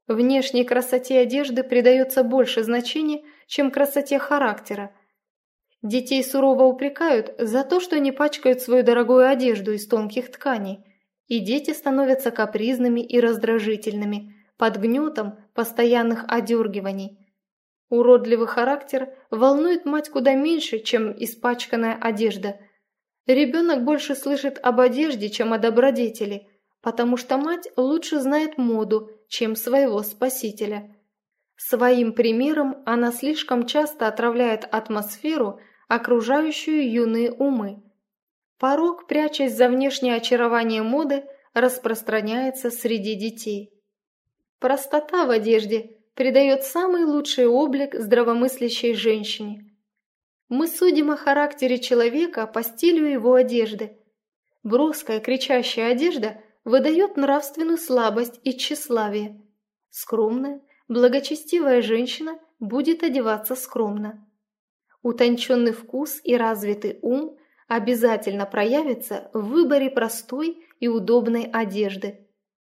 Внешней красоте одежды придается больше значения, чем красоте характера. Детей сурово упрекают за то, что они пачкают свою дорогую одежду из тонких тканей, и дети становятся капризными и раздражительными, под гнетом постоянных одергиваний. Уродливый характер волнует мать куда меньше, чем испачканная одежда. Ребенок больше слышит об одежде, чем о добродетели, потому что мать лучше знает моду, чем своего спасителя. Своим примером она слишком часто отравляет атмосферу, окружающую юные умы. Порок, прячась за внешнее очарование моды, распространяется среди детей. Простота в одежде придает самый лучший облик здравомыслящей женщине. Мы судим о характере человека по стилю его одежды. Броская, кричащая одежда выдает нравственную слабость и тщеславие. Скромная, благочестивая женщина будет одеваться скромно. Утонченный вкус и развитый ум обязательно проявятся в выборе простой и удобной одежды.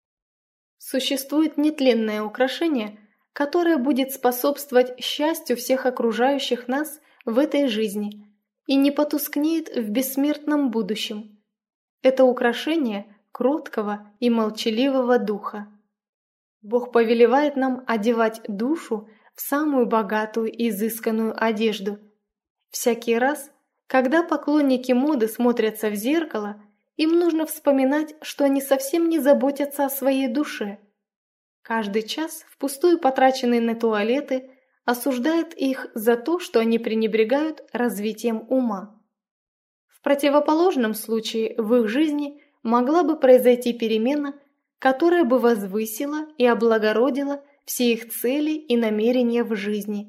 Существует нетленное украшение, которое будет способствовать счастью всех окружающих нас в этой жизни и не потускнеет в бессмертном будущем. Это украшение кроткого и молчаливого духа. Бог повелевает нам одевать душу в самую богатую и изысканную одежду. Всякий раз, когда поклонники моды смотрятся в зеркало, им нужно вспоминать, что они совсем не заботятся о своей душе. Каждый час, впустую потраченный на туалеты, осуждает их за то, что они пренебрегают развитием ума. В противоположном случае в их жизни могла бы произойти перемена, которая бы возвысила и облагородила все их цели и намерения в жизни.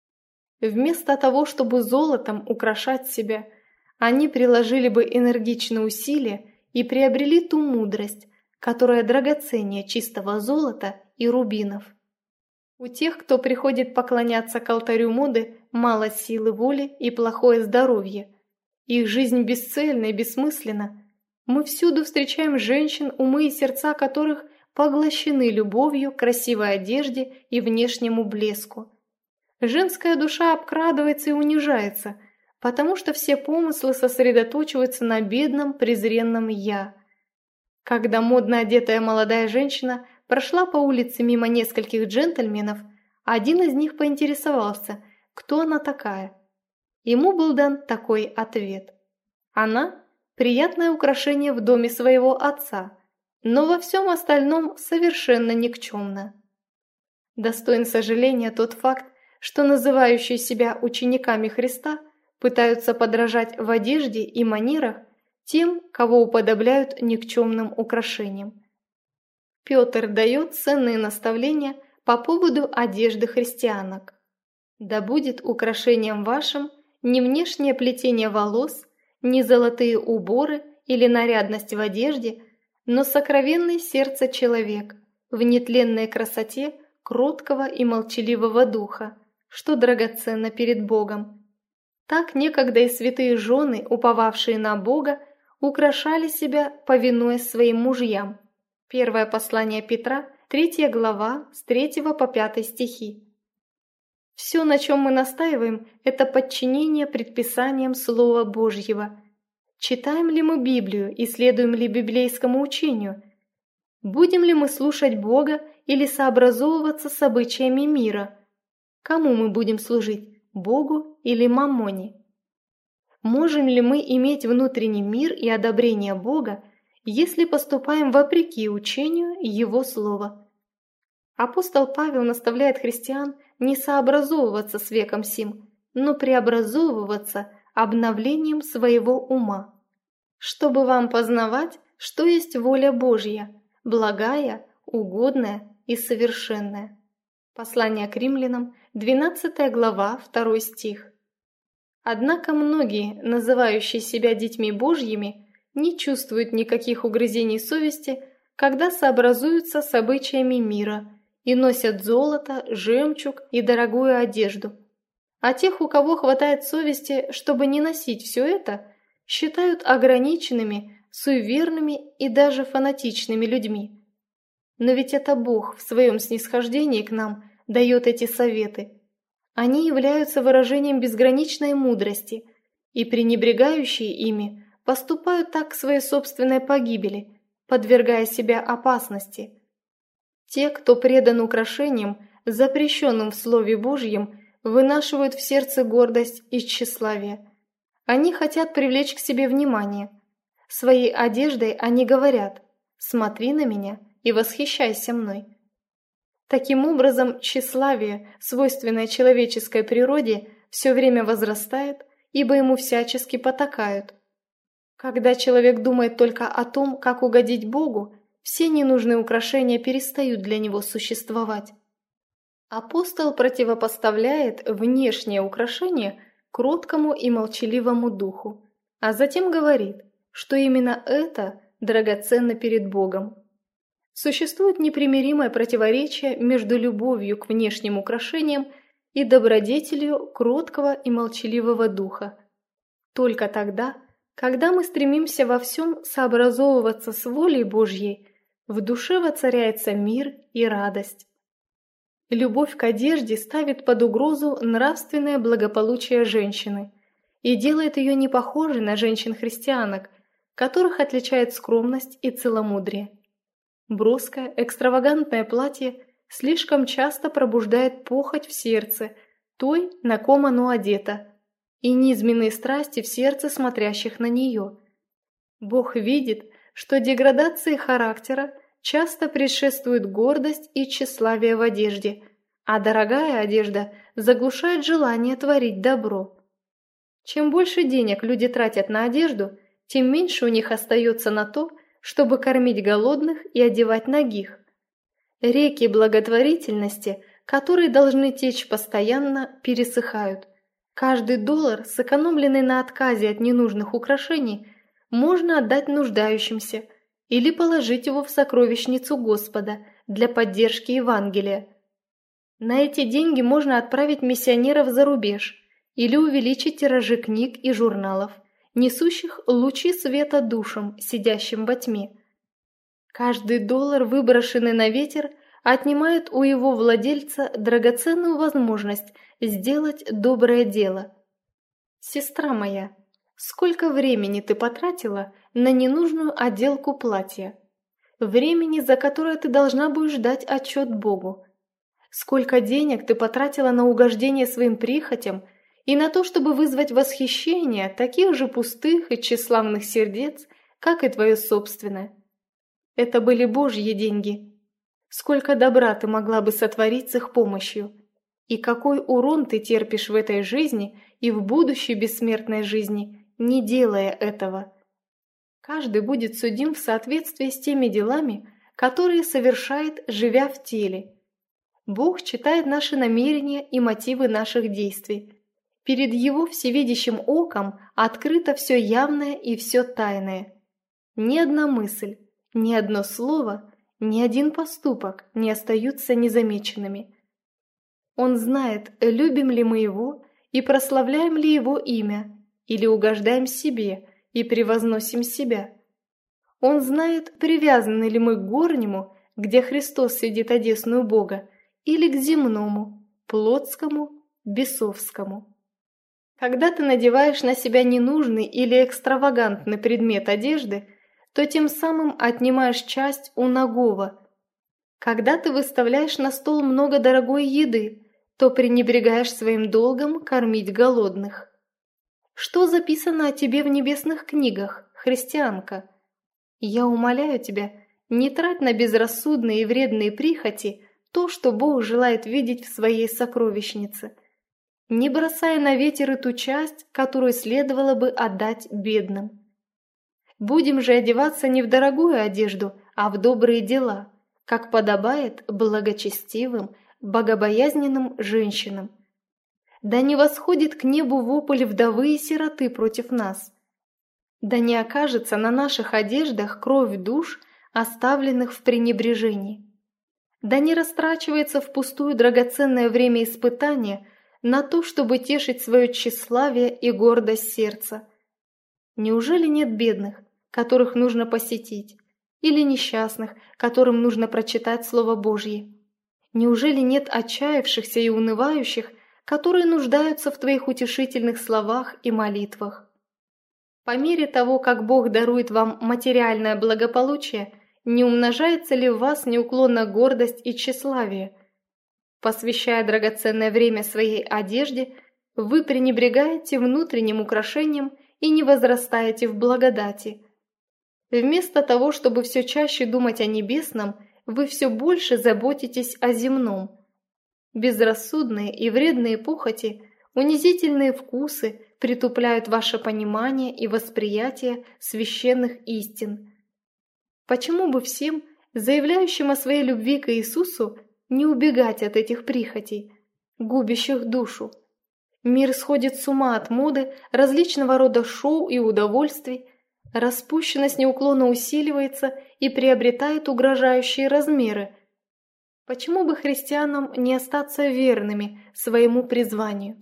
Вместо того, чтобы золотом украшать себя, они приложили бы энергичные усилия и приобрели ту мудрость, которая драгоценнее чистого золота и рубинов. У тех, кто приходит поклоняться к алтарю моды, мало силы воли и плохое здоровье. Их жизнь бесцельна и бессмысленна. Мы всюду встречаем женщин, умы и сердца которых поглощены любовью к красивой одежде и внешнему блеску. Женская душа обкрадывается и унижается, потому что все помыслы сосредоточиваются на бедном, презренном «я». Когда модно одетая молодая женщина прошла по улице мимо нескольких джентльменов, один из них поинтересовался, кто она такая. Ему был дан такой ответ. Она – приятное украшение в доме своего отца, но во всем остальном совершенно никчемна. Достоин сожаления тот факт, что называющие себя учениками Христа пытаются подражать в одежде и манерах тем, кого уподобляют никчемным украшениям. Петр дает ценные наставления по поводу одежды христианок. «Да будет украшением вашим не внешнее плетение волос, не золотые уборы или нарядность в одежде, но сокровенное сердце человек, в нетленной красоте кроткого и молчаливого духа, что драгоценно перед Богом». Так некогда и святые жены, уповавшие на Бога, украшали себя, повинуясь своим мужьям. Первое послание Петра, 3 глава, с 3 по 5 стихи. Все, на чем мы настаиваем, это подчинение предписаниям Слова Божьего. Читаем ли мы Библию и следуем ли библейскому учению? Будем ли мы слушать Бога или сообразовываться с обычаями мира? Кому мы будем служить, Богу или Маммоне? Можем ли мы иметь внутренний мир и одобрение Бога, если поступаем вопреки учению Его Слова? Апостол Павел наставляет христиан не сообразовываться с веком сим, но преобразовываться обновлением своего ума, чтобы вам познавать, что есть воля Божья, благая, угодная и совершенная. Послание к римлянам, 12 глава, 2 стих. Однако многие, называющие себя детьми Божьими, не чувствуют никаких угрызений совести, когда сообразуются с обычаями мира и носят золото, жемчуг и дорогую одежду. А тех, у кого хватает совести, чтобы не носить все это, считают ограниченными, суеверными и даже фанатичными людьми. Но ведь это Бог в своем снисхождении к нам дает эти советы. Они являются выражением безграничной мудрости, и пренебрегающие ими поступают так к своей собственной погибели, подвергая себя опасности. Те, кто предан украшениям, запрещенным в Слове Божьем, вынашивают в сердце гордость и тщеславие. Они хотят привлечь к себе внимание. Своей одеждой они говорят: «Смотри на меня и восхищайся мной». Таким образом, тщеславие, свойственное человеческой природе, все время возрастает, ибо ему всячески потакают. Когда человек думает только о том, как угодить Богу, все ненужные украшения перестают для него существовать. Апостол противопоставляет внешнее украшение кроткому и молчаливому духу, а затем говорит, что именно это драгоценно перед Богом. Существует непримиримое противоречие между любовью к внешним украшениям и добродетелью кроткого и молчаливого духа. Только тогда, когда мы стремимся во всем сообразовываться с волей Божьей, в душе воцаряется мир и радость. Любовь к одежде ставит под угрозу нравственное благополучие женщины и делает ее не похожей на женщин-христианок, которых отличает скромность и целомудрие. Броское, экстравагантное платье слишком часто пробуждает похоть в сердце той, на ком оно одето, и низменные страсти в сердце смотрящих на нее. Бог видит, что деградации характера часто предшествует гордость и тщеславие в одежде, а дорогая одежда заглушает желание творить добро. Чем больше денег люди тратят на одежду, тем меньше у них остается на то, чтобы кормить голодных и одевать нагих. Реки благотворительности, которые должны течь постоянно, пересыхают. Каждый доллар, сэкономленный на отказе от ненужных украшений, можно отдать нуждающимся или положить его в сокровищницу Господа для поддержки Евангелия. На эти деньги можно отправить миссионеров за рубеж или увеличить тиражи книг и журналов, несущих лучи света душам, сидящим во тьме. Каждый доллар, выброшенный на ветер, отнимает у его владельца драгоценную возможность сделать доброе дело. Сестра моя, сколько времени ты потратила на ненужную отделку платья? Времени, за которое ты должна будешь дать отчет Богу. Сколько денег ты потратила на угождение своим прихотям и на то, чтобы вызвать восхищение таких же пустых и тщеславных сердец, как и твое собственное. Это были Божьи деньги. Сколько добра ты могла бы сотворить с их помощью, и какой урон ты терпишь в этой жизни и в будущей бессмертной жизни, не делая этого. Каждый будет судим в соответствии с теми делами, которые совершает, живя в теле. Бог читает наши намерения и мотивы наших действий. Перед Его всевидящим оком открыто все явное и все тайное. Ни одна мысль, ни одно слово, ни один поступок не остаются незамеченными. Он знает, любим ли мы Его и прославляем ли Его имя, или угождаем себе и превозносим себя. Он знает, привязаны ли мы к горнему, где Христос сидит одесную Бога, или к земному, плотскому, бесовскому. Когда ты надеваешь на себя ненужный или экстравагантный предмет одежды, то тем самым отнимаешь часть у нагого. Когда ты выставляешь на стол много дорогой еды, то пренебрегаешь своим долгом кормить голодных. Что записано о тебе в небесных книгах, христианка? Я умоляю тебя, не трать на безрассудные и вредные прихоти то, что Бог желает видеть в своей сокровищнице. Не бросай на ветер и ту часть, которую следовало бы отдать бедным. Будем же одеваться не в дорогую одежду, а в добрые дела, как подобает благочестивым, богобоязненным женщинам. Да не восходит к небу вопль вдовы и сироты против нас. Да не окажется на наших одеждах кровь душ, оставленных в пренебрежении. Да не растрачивается впустую драгоценное время испытания на то, чтобы тешить свое тщеславие и гордость сердца. Неужели нет бедных, которых нужно посетить? или несчастных, которым нужно прочитать Слово Божье? Неужели нет отчаявшихся и унывающих, которые нуждаются в твоих утешительных словах и молитвах? По мере того, как Бог дарует вам материальное благополучие, не умножается ли в вас неуклонно гордость и тщеславие? Посвящая драгоценное время своей одежде, вы пренебрегаете внутренним украшением и не возрастаете в благодати. Вместо того, чтобы все чаще думать о небесном, вы все больше заботитесь о земном. Безрассудные и вредные похоти, унизительные вкусы притупляют ваше понимание и восприятие священных истин. Почему бы всем, заявляющим о своей любви к Иисусу, не убегать от этих прихотей, губящих душу? Мир сходит с ума от моды, различного рода шоу и удовольствий, распущенность неуклонно усиливается и приобретает угрожающие размеры. Почему бы христианам не остаться верными своему призванию?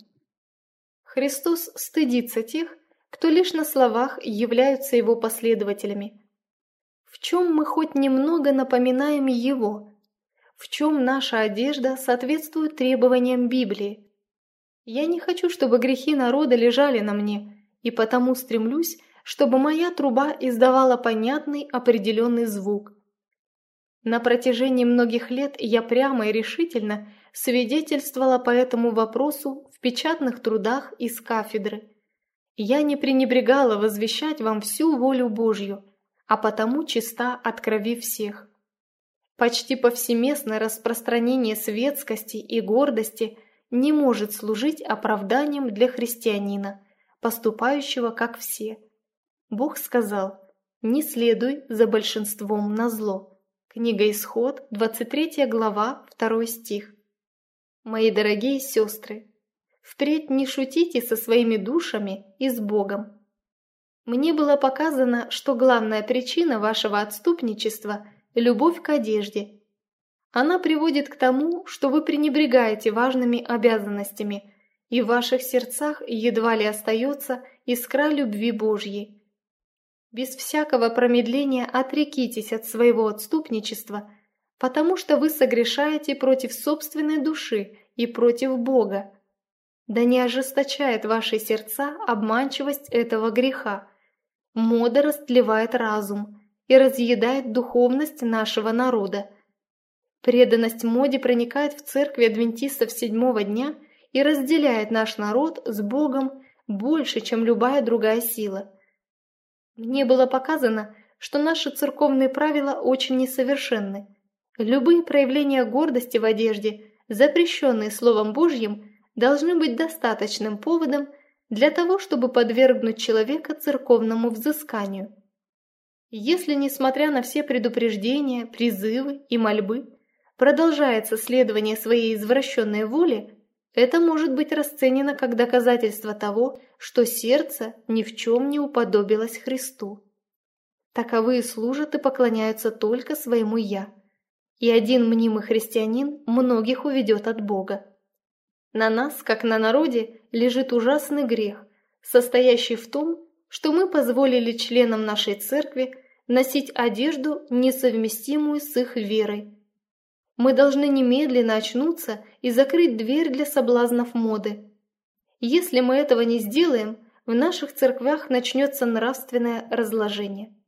Христос стыдится тех, кто лишь на словах являются его последователями. В чем мы хоть немного напоминаем Его? В чем наша одежда соответствует требованиям Библии? Я не хочу, чтобы грехи народа лежали на мне, и потому стремлюсь, чтобы моя труба издавала понятный определенный звук. На протяжении многих лет я прямо и решительно свидетельствовала по этому вопросу в печатных трудах из кафедры. Я не пренебрегала возвещать вам всю волю Божью, а потому чиста от крови всех. Почти повсеместное распространение светскости и гордости не может служить оправданием для христианина, поступающего как все. Бог сказал: «Не следуй за большинством назло». Книга Исход, 23 глава, 2 стих. Мои дорогие сестры, впредь не шутите со своими душами и с Богом. Мне было показано, что главная причина вашего отступничества – любовь к одежде. Она приводит к тому, что вы пренебрегаете важными обязанностями, и в ваших сердцах едва ли остается искра любви Божьей. Без всякого промедления отрекитесь от своего отступничества, потому что вы согрешаете против собственной души и против Бога. Да не ожесточает ваши сердца обманчивость этого греха. Мода растлевает разум и разъедает духовность нашего народа. Преданность моде проникает в церкви адвентистов седьмого дня и разделяет наш народ с Богом больше, чем любая другая сила. Мне было показано, что наши церковные правила очень несовершенны. Любые проявления гордости в одежде, запрещенные Словом Божьим, должны быть достаточным поводом для того, чтобы подвергнуть человека церковному взысканию. Если, несмотря на все предупреждения, призывы и мольбы, продолжается следование своей извращенной воле, это может быть расценено как доказательство того, что сердце ни в чем не уподобилось Христу. Таковые служат и поклоняются только своему «я», и один мнимый христианин многих уведет от Бога. На нас, как на народе, лежит ужасный грех, состоящий в том, что мы позволили членам нашей церкви носить одежду, несовместимую с их верой. Мы должны немедленно очнуться и закрыть дверь для соблазнов моды. Если мы этого не сделаем, в наших церквях начнется нравственное разложение.